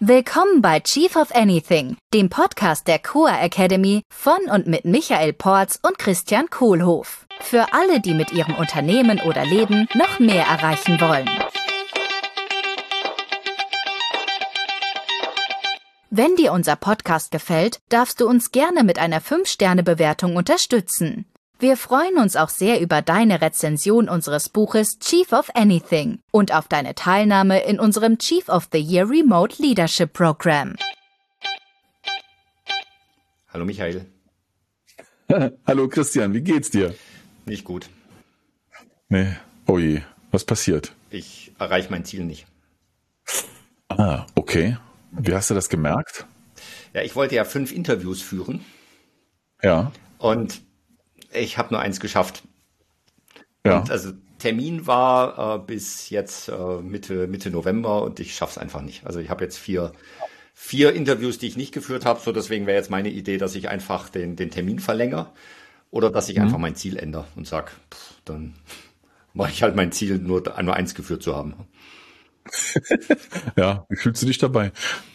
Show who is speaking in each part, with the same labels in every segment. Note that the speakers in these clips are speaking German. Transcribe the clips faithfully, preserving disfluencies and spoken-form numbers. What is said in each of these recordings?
Speaker 1: Willkommen bei Chief of Anything, dem Podcast der C O A Academy von und mit Michael Porz und Christian Kohlhoff. Für alle, die mit ihrem Unternehmen oder Leben noch mehr erreichen wollen. Wenn dir unser Podcast gefällt, darfst du uns gerne mit einer fünf Sterne Bewertung unterstützen. Wir freuen uns auch sehr über deine Rezension unseres Buches Chief of Anything und auf deine Teilnahme in unserem Chief of the Year Remote Leadership Program.
Speaker 2: Hallo Michael.
Speaker 3: Hallo Christian, wie geht's dir?
Speaker 2: Nicht gut.
Speaker 3: Nee, oh je, was passiert?
Speaker 2: Ich erreiche mein Ziel nicht.
Speaker 3: Ah, okay. Wie hast du das gemerkt?
Speaker 2: Ja, ich wollte ja fünf Interviews führen.
Speaker 3: Ja.
Speaker 2: Und ich habe nur eins geschafft.
Speaker 3: Ja.
Speaker 2: Und also Termin war äh, bis jetzt äh, Mitte, Mitte November und ich schaffe es einfach nicht. Also ich habe jetzt vier, vier Interviews, die ich nicht geführt habe. So deswegen wäre jetzt meine Idee, dass ich einfach den, den Termin verlängere oder dass ich mhm. einfach mein Ziel ändere und sage, dann mache ich halt mein Ziel, nur, nur eins geführt zu haben.
Speaker 3: Ja, wie fühlst du dich dabei?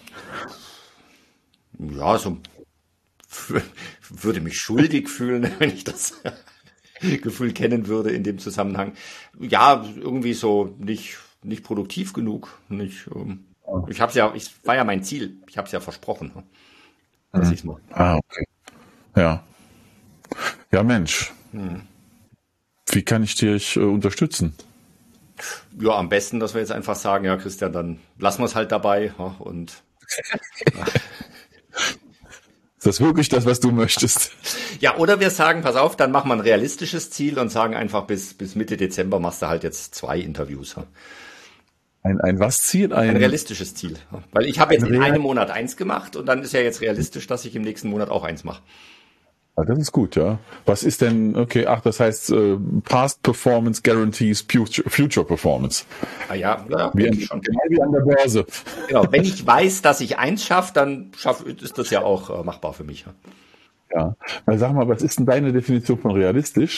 Speaker 2: Ja, so würde mich schuldig fühlen, wenn ich das Gefühl kennen würde in dem Zusammenhang. Ja, irgendwie so nicht nicht produktiv genug. Nicht. Ähm, ich habe ja, ich war ja mein Ziel. Ich habe es ja versprochen, dass
Speaker 3: mhm.
Speaker 2: ich es mache.
Speaker 3: Ah, okay. Ja. Ja, Mensch.
Speaker 2: Mhm.
Speaker 3: Wie kann ich dich äh, unterstützen?
Speaker 2: Ja, am besten, dass wir jetzt einfach sagen, ja, Christian, dann lassen wir es halt dabei. Ja, und ja.
Speaker 3: Ist das wirklich das, was du möchtest?
Speaker 2: Ja, oder wir sagen, pass auf, dann machen wir ein realistisches Ziel und sagen einfach, bis, bis Mitte Dezember machst du halt jetzt zwei Interviews.
Speaker 3: Ein, ein was Ziel? Ein,
Speaker 2: ein realistisches Ziel. Weil ich habe jetzt
Speaker 3: ein
Speaker 2: in einem Monat eins gemacht und dann ist ja jetzt realistisch, dass ich im nächsten Monat auch eins mache.
Speaker 3: Ah, das ist gut, ja. Was ist denn, okay, ach, das heißt äh, Past Performance Guarantees Future, Future Performance.
Speaker 2: Ah ja, ja
Speaker 3: wie, an,
Speaker 2: schon.
Speaker 3: Genau wie an der Börse.
Speaker 2: Genau, wenn ich weiß, dass ich eins schaffe, dann schaff, ist das ja auch äh, machbar für mich. Ja.
Speaker 3: Ja, weil sag mal, was ist denn deine Definition von realistisch?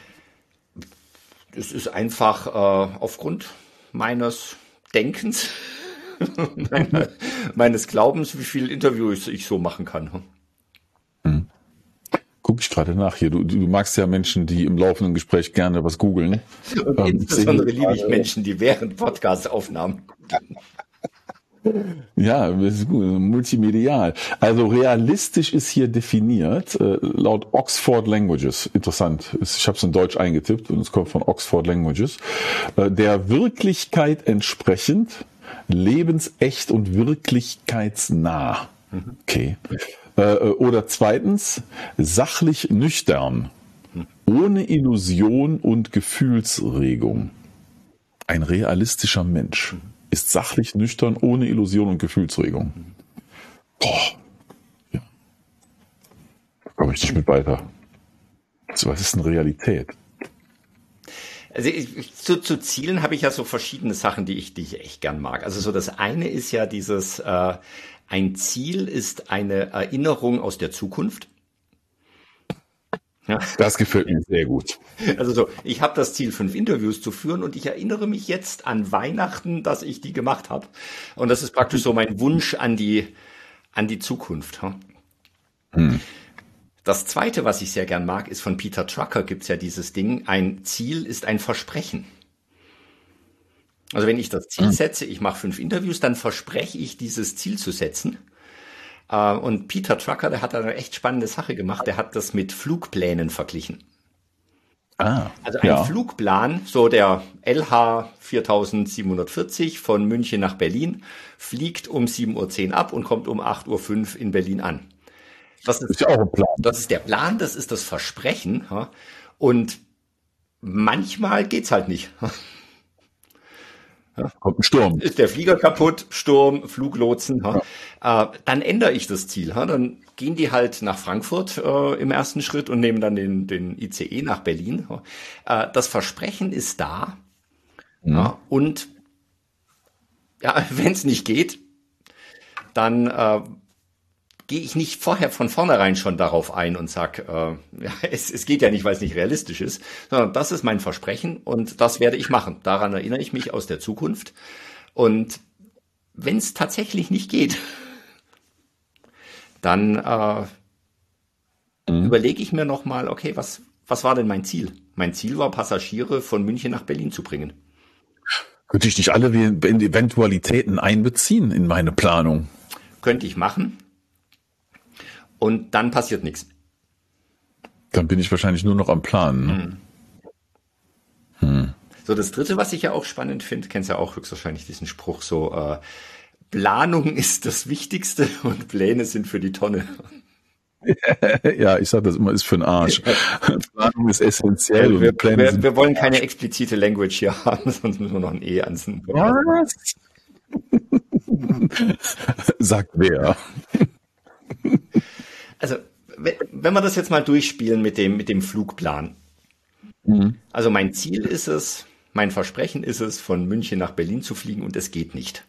Speaker 2: Das ist einfach äh, aufgrund meines Denkens, meine, meines Glaubens, wie viele Interviews ich so machen kann.
Speaker 3: Hm. Guck ich gerade nach hier. Du, du magst ja Menschen, die im laufenden Gespräch gerne was googeln.
Speaker 2: Und ähm, insbesondere liebe ich Menschen, die während Podcast-Aufnahmen googeln.
Speaker 3: Ja, das ist gut, multimedial. Also realistisch ist hier definiert äh, laut Oxford Languages. Interessant. Ich habe es in Deutsch eingetippt und es kommt von Oxford Languages. Äh, der Wirklichkeit entsprechend, lebensecht und wirklichkeitsnah. Okay. Äh, oder zweitens, sachlich nüchtern, ohne Illusion und Gefühlsregung. Ein realistischer Mensch ist sachlich nüchtern, ohne Illusion und Gefühlsregung. Boah. Ja. Da komme ich nicht mit weiter. Also, was ist denn Realität?
Speaker 2: Also ich, zu, zu Zielen habe ich ja so verschiedene Sachen, die ich, die ich echt gern mag. Also so das eine ist ja dieses, äh, ein Ziel ist eine Erinnerung aus der Zukunft.
Speaker 3: Ja. Das gefällt mir sehr gut.
Speaker 2: Also so, ich habe das Ziel, fünf Interviews zu führen und ich erinnere mich jetzt an Weihnachten, dass ich die gemacht habe. Und das ist praktisch so mein Wunsch an die, an die Zukunft. Hm. Das Zweite, was ich sehr gern mag, ist von Peter Drucker, gibt's ja dieses Ding, ein Ziel ist ein Versprechen. Also wenn ich das Ziel setze, ich mache fünf Interviews, dann verspreche ich, dieses Ziel zu setzen. Und Peter Drucker, der hat eine echt spannende Sache gemacht, der hat das mit Flugplänen verglichen.
Speaker 3: Ah,
Speaker 2: also ein
Speaker 3: ja.
Speaker 2: Flugplan, so der L H viertausendsiebenhundertvierzig von München nach Berlin, fliegt um sieben Uhr zehn ab und kommt um acht Uhr fünf in Berlin an. Das ist,
Speaker 3: ist ja auch ein Plan.
Speaker 2: Das ist der Plan, das ist das Versprechen. Und manchmal geht's halt nicht.
Speaker 3: Ja, kommt ein Sturm.
Speaker 2: Ist der Flieger kaputt, Sturm, Fluglotsen. Ja. Äh, dann ändere ich das Ziel. Ha? Dann gehen die halt nach Frankfurt äh, im ersten Schritt und nehmen dann den, den I C E nach Berlin. Äh, das Versprechen ist da. Mhm. Ja, und ja, wenn es nicht geht, dann äh, gehe ich nicht vorher von vornherein schon darauf ein und sag, äh, ja, es, es geht ja nicht, weil es nicht realistisch ist, sondern das ist mein Versprechen und das werde ich machen. Daran erinnere ich mich aus der Zukunft. Und wenn es tatsächlich nicht geht, dann äh, mhm. überlege ich mir nochmal, okay, was, was war denn mein Ziel? Mein Ziel war, Passagiere von München nach Berlin zu bringen.
Speaker 3: Könnte ich nicht alle Eventualitäten einbeziehen in meine Planung?
Speaker 2: Könnte ich machen. Und dann passiert nichts.
Speaker 3: Dann bin ich wahrscheinlich nur noch am Planen. Ne?
Speaker 2: Hm. Hm. So, das Dritte, was ich ja auch spannend finde, kennst ja auch höchstwahrscheinlich diesen Spruch, so äh, Planung ist das Wichtigste und Pläne sind für die Tonne.
Speaker 3: Ja, ich sage das immer, ist für den Arsch. Planung ist essentiell.
Speaker 2: Wir,
Speaker 3: und Pläne
Speaker 2: wir,
Speaker 3: sind
Speaker 2: wir wollen keine explizite Language hier haben, sonst müssen wir noch ein E anziehen.
Speaker 3: Was? Sagt wer?
Speaker 2: Also, wenn, wenn wir das jetzt mal durchspielen mit dem, mit dem Flugplan.
Speaker 3: Mhm.
Speaker 2: Also mein Ziel ist es, mein Versprechen ist es, von München nach Berlin zu fliegen und es geht nicht.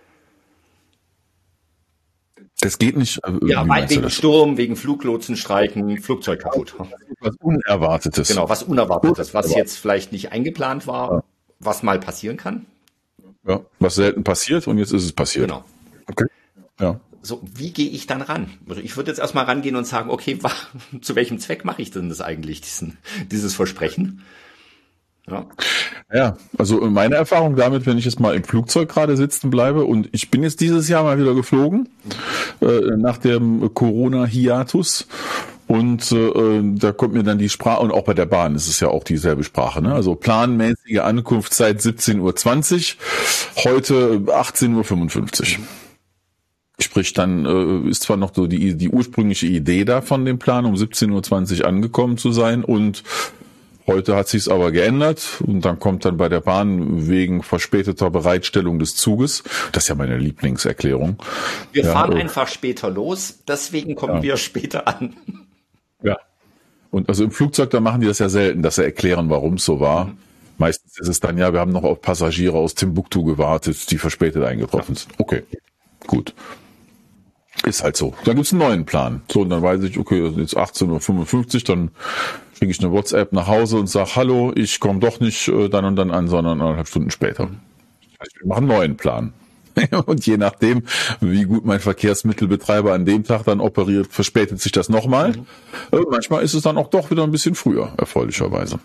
Speaker 3: Das geht nicht. Äh,
Speaker 2: Ja, weil wegen Sturm, wegen Fluglotsenstreiken, Flugzeug kaputt.
Speaker 3: Was Unerwartetes.
Speaker 2: Genau, was Unerwartetes, was jetzt vielleicht nicht eingeplant war, ja. was mal passieren kann.
Speaker 3: Ja, was selten passiert und jetzt ist es passiert.
Speaker 2: Genau.
Speaker 3: Okay. Ja.
Speaker 2: So, wie gehe ich dann ran? Also ich würde jetzt erstmal rangehen und sagen, okay, wa- zu welchem Zweck mache ich denn das eigentlich, diesen, dieses Versprechen? Ja.
Speaker 3: Ja, also meine Erfahrung damit, wenn ich jetzt mal im Flugzeug gerade sitzen bleibe und ich bin jetzt dieses Jahr mal wieder geflogen, äh, nach dem Corona-Hiatus und äh, da kommt mir dann die Sprache, und auch bei der Bahn ist es ja auch dieselbe Sprache, ne? Also planmäßige Ankunftszeit siebzehn Uhr zwanzig, heute achtzehn Uhr fünfundfünfzig. Sprich, dann äh, ist zwar noch so die, die ursprüngliche Idee da von dem Plan, um siebzehn Uhr zwanzig angekommen zu sein, und heute hat sich's aber geändert und dann kommt dann bei der Bahn wegen verspäteter Bereitstellung des Zuges, das ist ja meine Lieblingserklärung.
Speaker 2: Wir
Speaker 3: ja,
Speaker 2: fahren
Speaker 3: äh,
Speaker 2: einfach später los, deswegen kommen
Speaker 3: ja.
Speaker 2: wir später an.
Speaker 3: Ja. Und also im Flugzeug, da machen die das ja selten, dass sie erklären, warum es so war. Mhm. Meistens ist es dann, ja, wir haben noch auf Passagiere aus Timbuktu gewartet, die verspätet eingetroffen sind. Okay, gut. Ist halt so. Dann gibt's einen neuen Plan. So, und dann weiß ich, okay, jetzt achtzehn Uhr fünfundfünfzig, dann schicke ich eine WhatsApp nach Hause und sage, hallo, ich komme doch nicht äh, dann und dann an, sondern eineinhalb Stunden später. Ich mache einen neuen Plan. Und je nachdem, wie gut mein Verkehrsmittelbetreiber an dem Tag dann operiert, verspätet sich das nochmal. Mhm. Äh, manchmal ist es dann auch doch wieder ein bisschen früher, erfreulicherweise.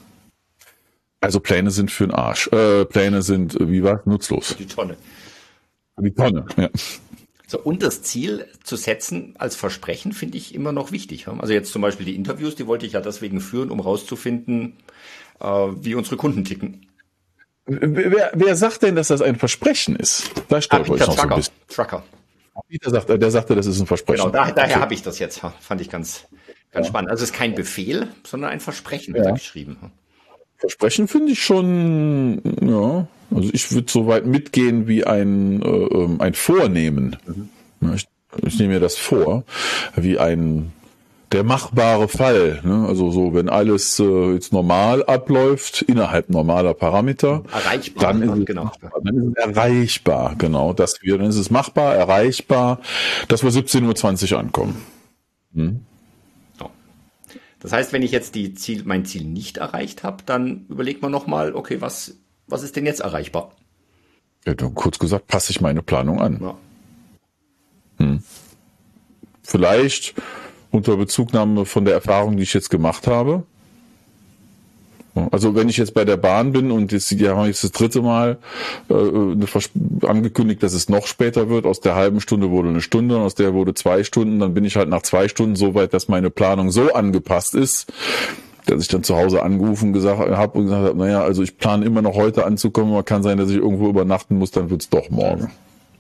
Speaker 3: Also Pläne sind für den Arsch. Äh, Pläne sind, wie war nutzlos.
Speaker 2: Die Tonne.
Speaker 3: Die Tonne, ja.
Speaker 2: So, und das Ziel zu setzen als Versprechen finde ich immer noch wichtig. Also jetzt zum Beispiel die Interviews, die wollte ich ja deswegen führen, um rauszufinden, äh, wie unsere Kunden ticken.
Speaker 3: Wer, wer sagt denn, dass das ein Versprechen ist? Da stört
Speaker 2: ah,
Speaker 3: euch noch
Speaker 2: Trucker.
Speaker 3: so ein bisschen.
Speaker 2: Trucker.
Speaker 3: Peter sagt, der sagte, das ist ein Versprechen.
Speaker 2: Genau, da, daher
Speaker 3: okay.
Speaker 2: habe ich das jetzt. Fand ich ganz, ganz ja. spannend. Also es ist kein Befehl, sondern ein Versprechen,
Speaker 3: ja.
Speaker 2: wird da geschrieben.
Speaker 3: Versprechen finde ich schon, ja, also ich würde so weit mitgehen wie ein, äh, ein Vornehmen. Mhm. Ich, ich nehme mir das vor, wie ein der machbare Fall. Ne? Also so, wenn alles äh, jetzt normal abläuft, innerhalb normaler Parameter,
Speaker 2: erreichbar,
Speaker 3: dann ist, es,
Speaker 2: genau.
Speaker 3: dann ist es erreichbar, genau, dass wir, dann ist es machbar, erreichbar, dass wir siebzehn Uhr zwanzig ankommen. Hm?
Speaker 2: Das heißt, wenn ich jetzt die Ziel, mein Ziel nicht erreicht habe, dann überlegt man nochmal, okay, was, was ist denn jetzt erreichbar?
Speaker 3: Ja, dann kurz gesagt, passe ich meine Planung an.
Speaker 2: Ja.
Speaker 3: Hm. Vielleicht unter Bezugnahme von der Erfahrung, die ich jetzt gemacht habe. Also wenn ich jetzt bei der Bahn bin und jetzt, die haben jetzt das dritte Mal äh, eine Vers- angekündigt, dass es noch später wird, aus der halben Stunde wurde eine Stunde, aus der wurde zwei Stunden, dann bin ich halt nach zwei Stunden so weit, dass meine Planung so angepasst ist, dass ich dann zu Hause angerufen gesagt habe und gesagt habe, naja, also ich plane immer noch heute anzukommen, aber kann sein, dass ich irgendwo übernachten muss, dann wird's doch morgen.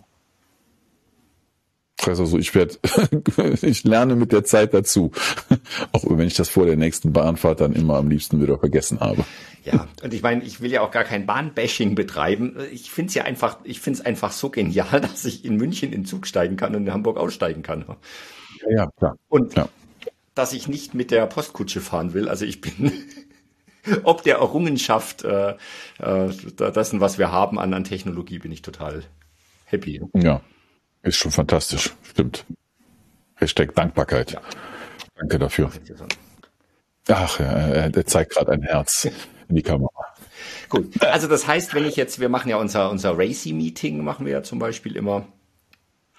Speaker 3: Also ich werde, ich lerne mit der Zeit dazu, auch wenn ich das vor der nächsten Bahnfahrt dann immer am liebsten wieder vergessen habe.
Speaker 2: Ja, und ich meine, ich will ja auch gar kein Bahnbashing betreiben. Ich finde es ja einfach, ich finde es einfach so genial, dass ich in München in den Zug steigen kann und in Hamburg aussteigen kann.
Speaker 3: Ja, ja klar.
Speaker 2: Und
Speaker 3: ja.
Speaker 2: dass ich nicht mit der Postkutsche fahren will. Also ich bin ob der Errungenschaft äh, äh, dessen, was wir haben an, an Technologie, bin ich total happy.
Speaker 3: Ja. Ist schon fantastisch, stimmt. Hashtag Dankbarkeit. Ja. Danke dafür. Ach, ja, der zeigt gerade ein Herz in die Kamera.
Speaker 2: Gut, also das heißt, wenn ich jetzt, wir machen ja unser, unser Racy-Meeting, machen wir ja zum Beispiel immer.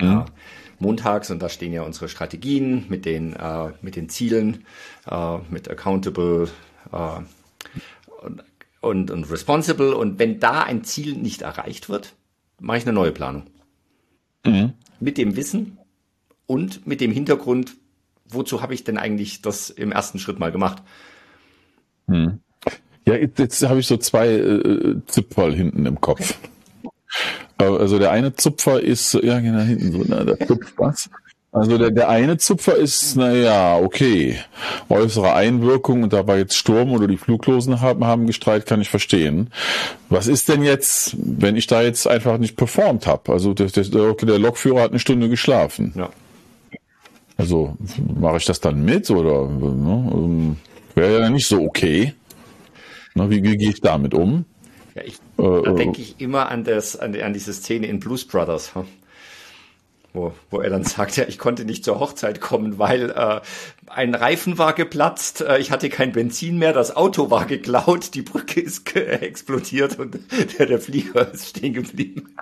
Speaker 2: äh, montags, und da stehen ja unsere Strategien mit den, äh, mit den Zielen, äh, mit Accountable äh, und, und, und Responsible. Und wenn da ein Ziel nicht erreicht wird, mache ich eine neue Planung. Mhm. Mit dem Wissen und mit dem Hintergrund, wozu habe ich denn eigentlich das im ersten Schritt mal gemacht?
Speaker 3: Mhm. Ja, jetzt, jetzt habe ich so zwei äh, Zipferl hinten im Kopf. Okay. Also der eine Zupfer ist, ja genau, hinten so, na, der zupft was. Also der, der eine Zupfer ist, naja, okay, äußere Einwirkung und da war jetzt Sturm oder die Fluglosen haben, haben gestreikt, kann ich verstehen. Was ist denn jetzt, wenn ich da jetzt einfach nicht performt habe? Also der, der, der Lokführer hat eine Stunde geschlafen. Ja. Also mache ich das dann mit oder ne, wäre ja nicht so okay. Na, wie, wie gehe ich damit um?
Speaker 2: Ja, ich, äh, da denke ich immer an, das, an, an diese Szene in Blues Brothers. Hm? Wo, wo er dann sagt, ja, ich konnte nicht zur Hochzeit kommen, weil äh, ein Reifen war geplatzt, äh, ich hatte kein Benzin mehr, das Auto war geklaut, die Brücke ist ge- explodiert und der, der Flieger ist stehen geblieben.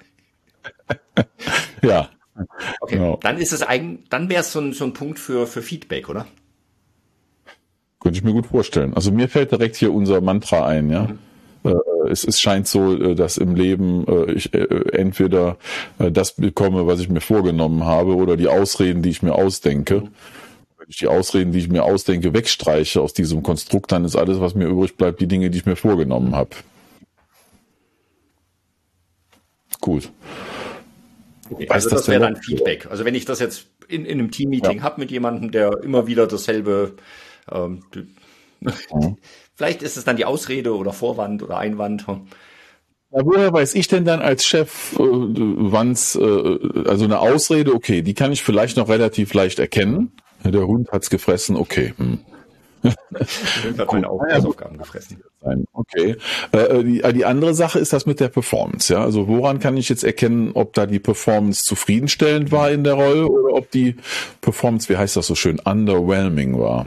Speaker 3: Ja.
Speaker 2: Okay, genau. Dann ist es eigentlich, dann wäre es so ein, so ein Punkt für, für Feedback, oder?
Speaker 3: Könnte ich mir gut vorstellen. Also mir fällt direkt hier unser Mantra ein, ja. Mhm. Es, es scheint so, dass im Leben ich entweder das bekomme, was ich mir vorgenommen habe, oder die Ausreden, die ich mir ausdenke. Wenn ich die Ausreden, die ich mir ausdenke, wegstreiche aus diesem Konstrukt, dann ist alles, was mir übrig bleibt, die Dinge, die ich mir vorgenommen habe. Gut.
Speaker 2: Okay, also das, das wäre dann Feedback. Also wenn ich das jetzt in, in einem Team-Meeting ja. habe mit jemandem, der immer wieder dasselbe ähm, mhm. Vielleicht ist es dann die Ausrede oder Vorwand oder Einwand.
Speaker 3: Ja, woher weiß ich denn dann als Chef, äh, wann's, äh, also eine Ausrede, okay, die kann ich vielleicht noch relativ leicht erkennen. Der Hund hat's gefressen, okay. Hm.
Speaker 2: Der Hund hat meine Hausaufgaben gefressen.
Speaker 3: Okay. Äh, die, die andere Sache ist das mit der Performance. Ja, also woran kann ich jetzt erkennen, ob da die Performance zufriedenstellend war in der Rolle oder ob die Performance, wie heißt das so schön, underwhelming war?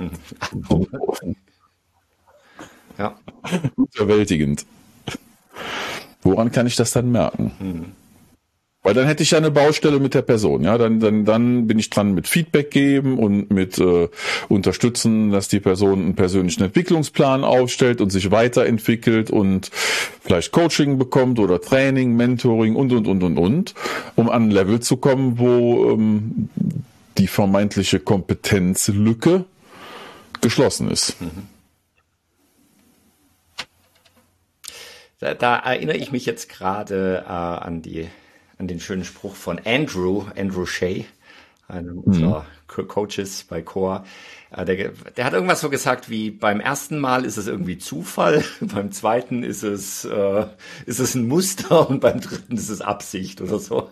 Speaker 3: Ja. Überwältigend. Woran kann ich das dann merken? Mhm. Weil dann hätte ich ja eine Baustelle mit der Person. Ja, dann, dann, dann bin ich dran mit Feedback geben und mit äh, unterstützen, dass die Person einen persönlichen Entwicklungsplan aufstellt und sich weiterentwickelt und vielleicht Coaching bekommt oder Training, Mentoring und, und, und, und, und, um an ein Level zu kommen, wo ähm, die vermeintliche Kompetenzlücke geschlossen ist. Mhm.
Speaker 2: Da, da erinnere ich mich jetzt gerade äh, an die, an den schönen Spruch von Andrew, Andrew Shea, einem mhm. unserer Co- Coaches bei Core. Äh, der, der hat irgendwas so gesagt wie, beim ersten Mal ist es irgendwie Zufall, beim zweiten ist es, äh, ist es ein Muster und beim dritten ist es Absicht oder so.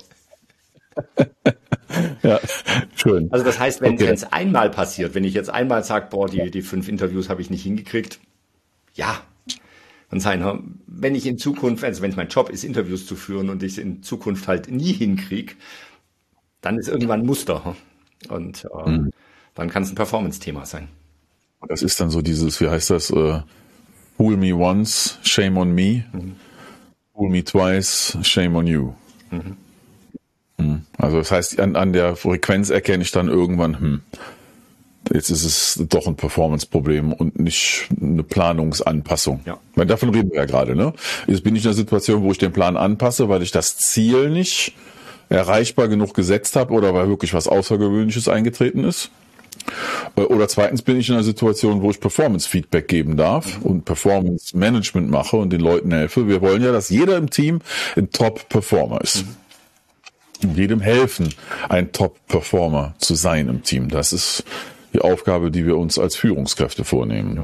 Speaker 3: Ja, schön.
Speaker 2: Also das heißt, wenn es okay. einmal passiert, wenn ich jetzt einmal sage, boah, die, die fünf Interviews habe ich nicht hingekriegt, ja, und sein, wenn ich in Zukunft, also wenn es mein Job ist, Interviews zu führen und ich es in Zukunft halt nie hinkriege, dann ist irgendwann ein Muster. Und äh, mhm. dann kann es ein Performance-Thema sein.
Speaker 3: Das ist dann so dieses, wie heißt das, uh, fool me once, shame on me, mhm. fool me twice, shame on you. Mhm. Mhm. Also das heißt, an, an der Frequenz erkenne ich dann irgendwann, hm, jetzt ist es doch ein Performance-Problem und nicht eine Planungsanpassung. Ja. Weil davon reden wir ja gerade, ne? Jetzt bin ich in einer Situation, wo ich den Plan anpasse, weil ich das Ziel nicht erreichbar genug gesetzt habe oder weil wirklich was Außergewöhnliches eingetreten ist. Oder zweitens bin ich in einer Situation, wo ich Performance-Feedback geben darf mhm. und Performance-Management mache und den Leuten helfe. Wir wollen ja, dass jeder im Team ein Top-Performer ist. Mhm. Und jedem helfen, ein Top-Performer zu sein im Team. Das ist die Aufgabe, die wir uns als Führungskräfte vornehmen.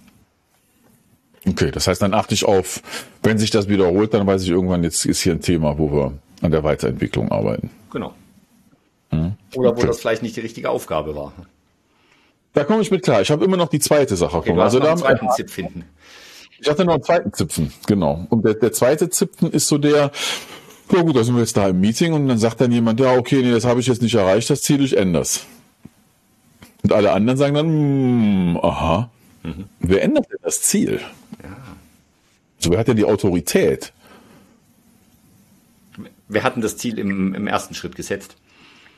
Speaker 3: Okay, das heißt, dann achte ich auf, wenn sich das wiederholt, dann weiß ich irgendwann, jetzt ist hier ein Thema, wo wir an der Weiterentwicklung arbeiten.
Speaker 2: Genau. Hm? Oder wo okay. das vielleicht nicht die richtige Aufgabe war.
Speaker 3: Da komme ich mit klar. Ich habe immer noch die zweite Sache.
Speaker 2: Okay, also da einen zweiten Zip finden.
Speaker 3: Ich hatte noch einen zweiten Zipfen, genau. Und der, der zweite Zipfen ist so der, ja gut, da sind wir jetzt da im Meeting und dann sagt dann jemand, ja okay, nee, das habe ich jetzt nicht erreicht, das Ziel, ich ändere es. Und alle anderen sagen dann, hm, aha, mhm. wer ändert denn das Ziel? Ja. So, wer hat denn die Autorität?
Speaker 2: Wir hatten das Ziel im, im ersten Schritt gesetzt.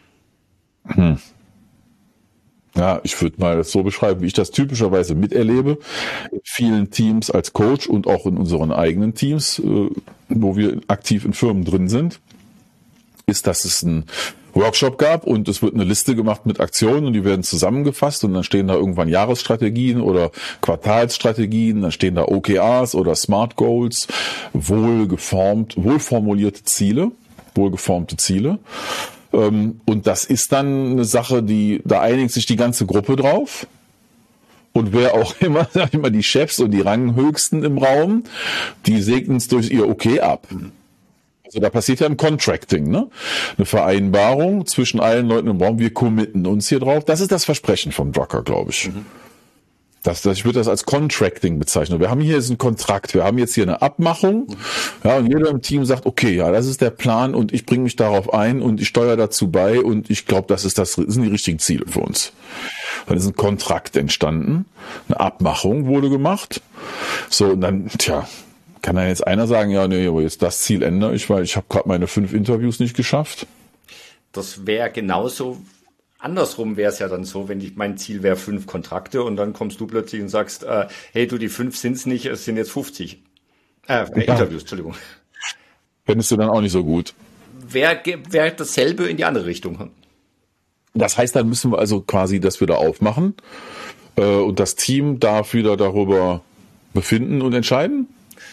Speaker 3: Hm. Ja, ich würde mal das so beschreiben, wie ich das typischerweise miterlebe in vielen Teams als Coach und auch in unseren eigenen Teams, wo wir aktiv in Firmen drin sind, ist, dass es einen Workshop gab und es wird eine Liste gemacht mit Aktionen und die werden zusammengefasst und dann stehen da irgendwann Jahresstrategien oder Quartalsstrategien, dann stehen da O K Rs oder Smart Goals, wohlgeformt, wohlformulierte Ziele, wohlgeformte Ziele. Und das ist dann eine Sache, die, da einigt sich die ganze Gruppe drauf. Und wer auch immer, sag ich mal, die Chefs und die Ranghöchsten im Raum, die segnen es durch ihr Okay ab. Also da passiert ja ein Contracting, ne? Eine Vereinbarung zwischen allen Leuten im Raum. Wir committen uns hier drauf. Das ist das Versprechen vom Drucker, glaube ich. Mhm. Das, das, ich würde das als Contracting bezeichnen. Wir haben hier jetzt einen Kontrakt, wir haben jetzt hier eine Abmachung, ja, und jeder im Team sagt, okay, ja, das ist der Plan und ich bringe mich darauf ein und ich steuere dazu bei und ich glaube, das ist das, das sind die richtigen Ziele für uns. Dann ist ein Kontrakt entstanden, eine Abmachung wurde gemacht, so und dann, tja, kann dann jetzt einer sagen, ja, nee, aber jetzt das Ziel ändere ich, weil ich habe gerade meine fünf Interviews nicht geschafft.
Speaker 2: Das wäre genauso. Andersrum wäre es ja dann so, wenn ich, mein Ziel wäre fünf Kontrakte und dann kommst du plötzlich und sagst, äh, hey du, die fünf sind's nicht, es sind jetzt fünfzig. Äh, ja. Interviews, Entschuldigung.
Speaker 3: Fändest du dann auch nicht so gut.
Speaker 2: Wäre wär dasselbe in die andere Richtung.
Speaker 3: Das heißt, dann müssen wir also quasi das wieder aufmachen äh, und das Team darf wieder darüber befinden und entscheiden?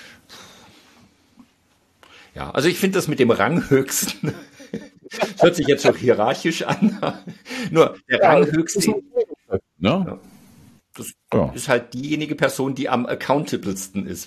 Speaker 2: Ja, also ich finde das mit dem Ranghöchsten... Das hört sich jetzt so hierarchisch an. Nur der ja, Ranghöchste,
Speaker 3: ja. Ja,
Speaker 2: das ja. ist halt diejenige Person, die am accountablesten ist.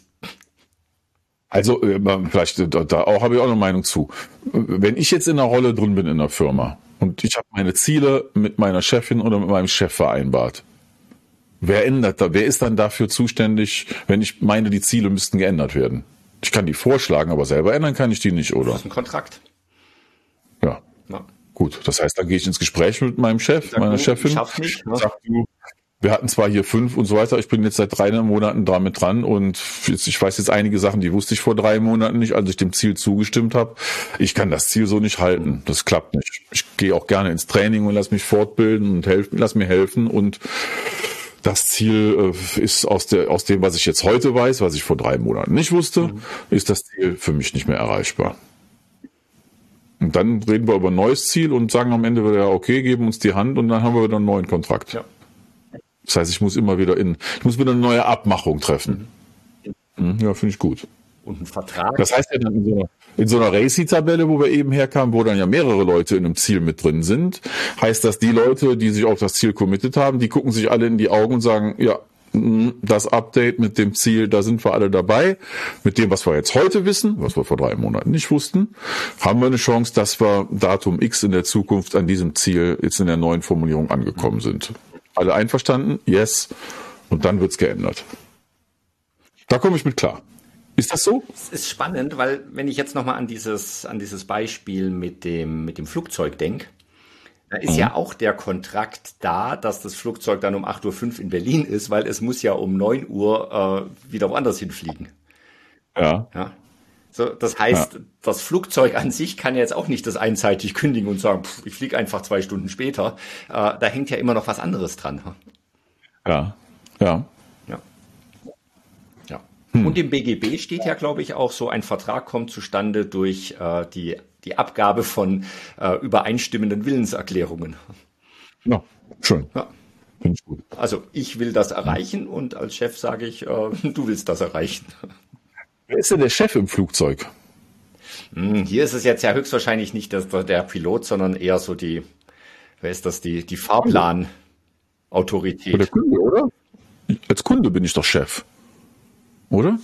Speaker 3: Also vielleicht, da, da auch habe ich auch eine Meinung zu. Wenn ich jetzt in einer Rolle drin bin in einer Firma und ich habe meine Ziele mit meiner Chefin oder mit meinem Chef vereinbart, wer ändert da? Wer ist dann dafür zuständig, wenn ich meine, die Ziele müssten geändert werden? Ich kann die vorschlagen, aber selber ändern kann ich die nicht, oder?
Speaker 2: Das ist ein Kontrakt.
Speaker 3: Ja. ja, gut. Das heißt, dann gehe ich ins Gespräch mit meinem Chef, sag, meiner Chefin.
Speaker 2: Schaff nicht, ne?
Speaker 3: Sag du, wir hatten zwar hier fünf und so weiter, ich bin jetzt seit drei Monaten damit dran und ich weiß jetzt einige Sachen, die wusste ich vor drei Monaten nicht, als ich dem Ziel zugestimmt habe. Ich kann das Ziel so nicht halten. Das klappt nicht. Ich gehe auch gerne ins Training und lass mich fortbilden und helfen, lass mir helfen und das Ziel äh, ist aus der aus dem, was ich jetzt heute weiß, was ich vor drei Monaten nicht wusste, mhm. ist das Ziel für mich nicht mehr erreichbar. Und dann reden wir über ein neues Ziel und sagen am Ende wieder, okay, geben uns die Hand und dann haben wir wieder einen neuen Kontrakt. Ja. Das heißt, ich muss immer wieder in, ich muss wieder eine neue Abmachung treffen. Mhm. Ja, finde ich gut.
Speaker 2: Und ein Vertrag.
Speaker 3: Das heißt ja dann in so einer, in so einer Racy-Tabelle, wo wir eben herkamen, wo dann ja mehrere Leute in einem Ziel mit drin sind, heißt das, die Leute, die sich auf das Ziel committed haben, die gucken sich alle in die Augen und sagen, ja, das Update mit dem Ziel, da sind wir alle dabei. Mit dem, was wir jetzt heute wissen, was wir vor drei Monaten nicht wussten, haben wir eine Chance, dass wir Datum X in der Zukunft an diesem Ziel jetzt in der neuen Formulierung angekommen sind. Alle einverstanden? Yes. Und dann wird's geändert. Da komme ich mit klar. Ist das so?
Speaker 2: Es ist spannend, weil wenn ich jetzt nochmal an dieses, an dieses Beispiel mit dem, mit dem Flugzeug denke, da ist mhm. ja auch der Kontrakt da, dass das Flugzeug dann um acht Uhr fünf in Berlin ist, weil es muss ja um neun Uhr äh, wieder woanders hinfliegen.
Speaker 3: Ja.
Speaker 2: ja. So, das heißt, ja. das Flugzeug an sich kann ja jetzt auch nicht das einseitig kündigen und sagen, pff, ich fliege einfach zwei Stunden später. Äh, da hängt ja immer noch was anderes dran.
Speaker 3: Ja, ja.
Speaker 2: Ja. ja. Hm. Und im B G B steht ja, glaube ich, auch so, ein Vertrag kommt zustande durch äh, die die Abgabe von äh, übereinstimmenden Willenserklärungen.
Speaker 3: Ja, schön.
Speaker 2: Ja.
Speaker 3: Finde ich gut.
Speaker 2: Also ich will das erreichen und als Chef sage ich, äh, du willst das erreichen.
Speaker 3: Wer ist denn der Chef im Flugzeug?
Speaker 2: Hm, hier ist es jetzt ja höchstwahrscheinlich nicht der, der Pilot, sondern eher so die, wer ist das, die, die Fahrplanautorität.
Speaker 3: Der Kunde, oder? Als Kunde bin ich doch Chef. Oder?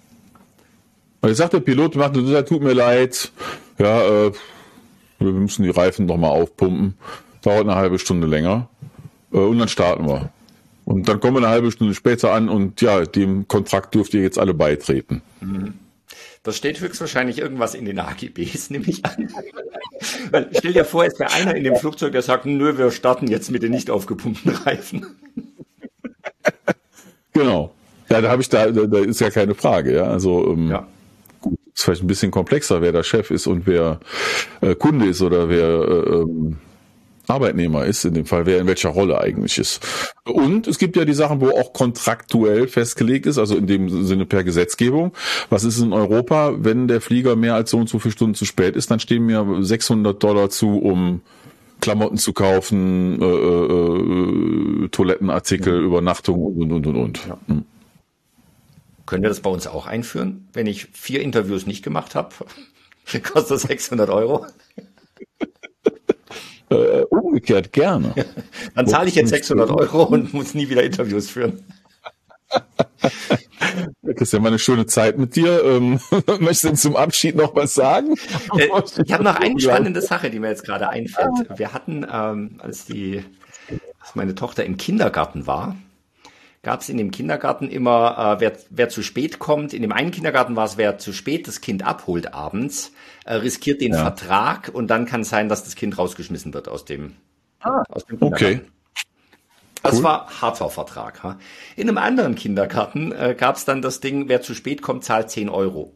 Speaker 3: Und jetzt sagt der Pilot, macht, tut mir leid, ja, äh, wir müssen die Reifen nochmal aufpumpen, dauert eine halbe Stunde länger äh, und dann starten wir. Und dann kommen wir eine halbe Stunde später an und ja, dem Kontrakt dürft ihr jetzt alle beitreten.
Speaker 2: Das steht höchstwahrscheinlich irgendwas in den A G Bs, nehme ich an. Weil, stell dir vor, es wäre einer in dem Flugzeug, der sagt, nö, wir starten jetzt mit den nicht aufgepumpten Reifen.
Speaker 3: Genau. Ja, da habe ich da, da ist ja keine Frage, ja. Also ähm, ja. Gut, ist vielleicht ein bisschen komplexer, wer der Chef ist und wer äh, Kunde ist oder wer äh, ähm, Arbeitnehmer ist, in dem Fall, wer in welcher Rolle eigentlich ist. Und es gibt ja die Sachen, wo auch kontraktuell festgelegt ist, also in dem Sinne per Gesetzgebung. Was ist in Europa, wenn der Flieger mehr als so und so viele Stunden zu spät ist, dann stehen mir sechshundert Dollar zu, um Klamotten zu kaufen, äh, äh, Toilettenartikel, mhm. Übernachtung und, und, und, und. Ja. Mhm.
Speaker 2: Können wir das bei uns auch einführen? Wenn ich vier Interviews nicht gemacht habe, kostet das sechshundert Euro.
Speaker 3: Äh, umgekehrt gerne.
Speaker 2: Dann zahle ich jetzt sechshundert Euro und muss nie wieder Interviews führen.
Speaker 3: Christian, war eine schöne Zeit mit dir. Ähm, möchtest du zum Abschied noch was sagen?
Speaker 2: Äh, ich habe noch eine spannende Sache, die mir jetzt gerade einfällt. Wir hatten, ähm, als die, als meine Tochter im Kindergarten war, gab es in dem Kindergarten immer, äh, wer, wer zu spät kommt. In dem einen Kindergarten war es, wer zu spät das Kind abholt abends, äh, riskiert den ja. Vertrag und dann kann es sein, dass das Kind rausgeschmissen wird aus dem, ah, aus dem Kindergarten. Okay. Das cool. war harter Vertrag. Ha? In einem anderen Kindergarten äh, gab es dann das Ding, wer zu spät kommt, zahlt zehn Euro.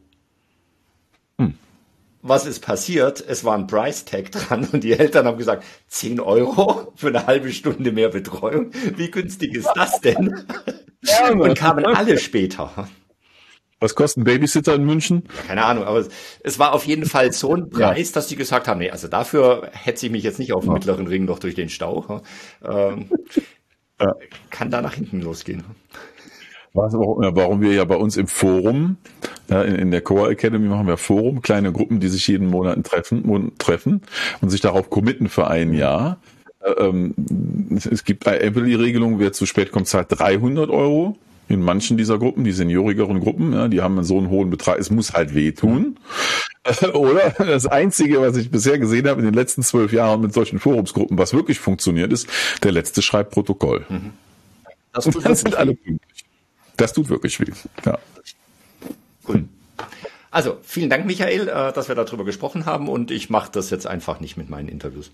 Speaker 2: Hm. Was ist passiert? Es war ein Price Tag dran und die Eltern haben gesagt, zehn Euro für eine halbe Stunde mehr Betreuung? Wie günstig ist das denn? Ja, und kamen alle später.
Speaker 3: Was kostet ein Babysitter in München?
Speaker 2: Keine Ahnung, aber es war auf jeden Fall so ein Preis, ja. dass die gesagt haben, nee, also dafür hetze ich mich jetzt nicht auf dem ja. mittleren Ring noch durch den Stau. Ähm, ja. Kann da nach hinten losgehen.
Speaker 3: Was, warum wir ja bei uns im Forum, ja, in, in der Core Academy machen wir Forum, kleine Gruppen, die sich jeden Monat treffen, treffen und sich darauf committen für ein Jahr. Ähm, es gibt eine Emily-Regelung, wer zu spät kommt, zahlt dreihundert Euro. In manchen dieser Gruppen, die seniorigeren Gruppen, ja, die haben so einen hohen Betrag, es muss halt wehtun. Oder das Einzige, was ich bisher gesehen habe in den letzten zwölf Jahren mit solchen Forumsgruppen, was wirklich funktioniert, ist, der letzte schreibt Protokoll. Mhm. Das, tut das sind alle pünktlich. Das tut wirklich weh. Ja.
Speaker 2: Cool. Also, vielen Dank, Michael, dass wir darüber gesprochen haben und ich mache das jetzt einfach nicht mit meinen Interviews.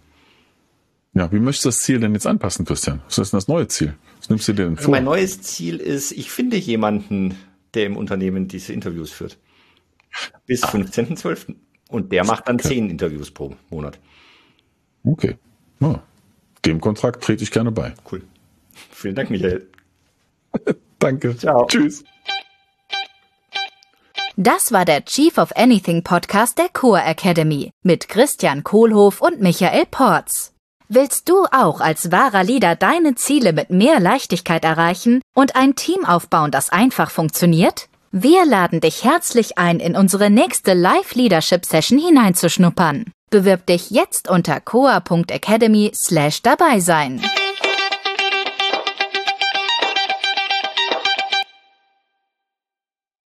Speaker 3: Ja, wie möchtest du das Ziel denn jetzt anpassen, Christian? Was ist denn das neue Ziel? Was nimmst du dir denn vor?
Speaker 2: Mein neues Ziel ist, ich finde jemanden, der im Unternehmen diese Interviews führt. Bis fünfzehnten zwölften Und der macht dann okay. zehn Interviews pro Monat.
Speaker 3: Okay. Ja. Dem Kontrakt trete ich gerne bei.
Speaker 2: Cool. Vielen Dank, Michael.
Speaker 3: Danke.
Speaker 2: Ciao.
Speaker 3: Tschüss.
Speaker 1: Das war der Chief of Anything Podcast der Core Academy mit Christian Kohlhoff und Michael Porz. Willst du auch als wahrer Leader deine Ziele mit mehr Leichtigkeit erreichen und ein Team aufbauen, das einfach funktioniert? Wir laden dich herzlich ein, in unsere nächste Live-Leadership-Session hineinzuschnuppern. Bewirb dich jetzt unter coa punkt academy slash dabei sein.